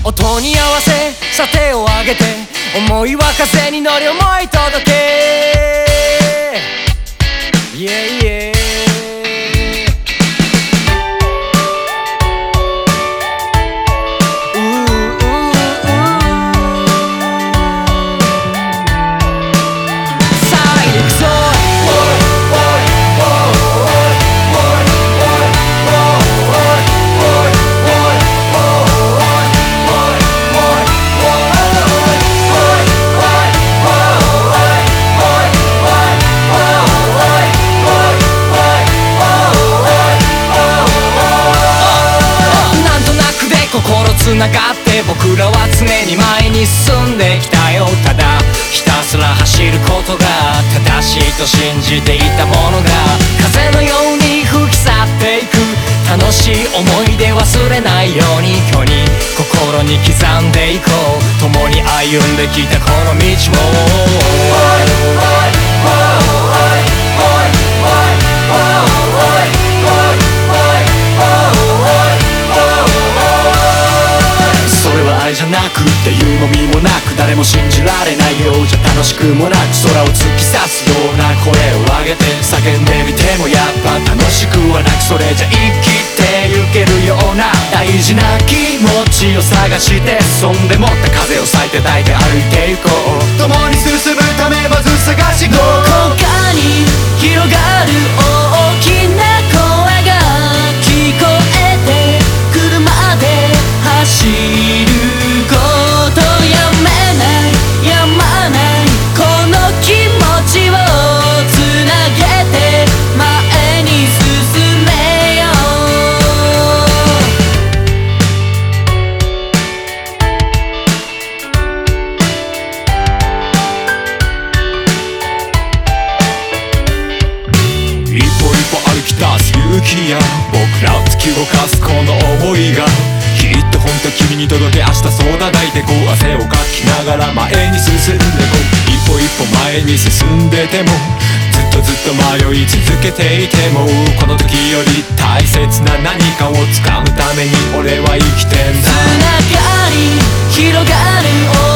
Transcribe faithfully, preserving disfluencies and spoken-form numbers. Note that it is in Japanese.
音に合わせさ手を上げて思いは風に乗り思い届け Yeah, yeah.つながって僕らは常に前に進んできたよ。ただひたすら走ることが正しいと信じていたものが風のように吹き去っていく。楽しい思い出忘れないように今日に心に刻んでいこう。共に歩んできたこの道をじゃなくって湯飲みもなく誰も信じられないようじゃ楽しくもなく空を突き刺すような声を上げて叫んでみてもやっぱ楽しくはなくそれじゃ生きてゆけるような大事な気持ちを探してそんでもった風を裂いて抱いて歩いていこう。共に進むためまず探しどこかに広がる大きな声が聞こえて車で走る僕らを突き動かすこの想いがきっと本当君に届け明日そうだ抱いてこう汗をかきながら前に進んでこう。一歩一歩前に進んでてもずっとずっと迷い続けていてもこの時より大切な何かを掴むために俺は生きてんだ。つながり広がる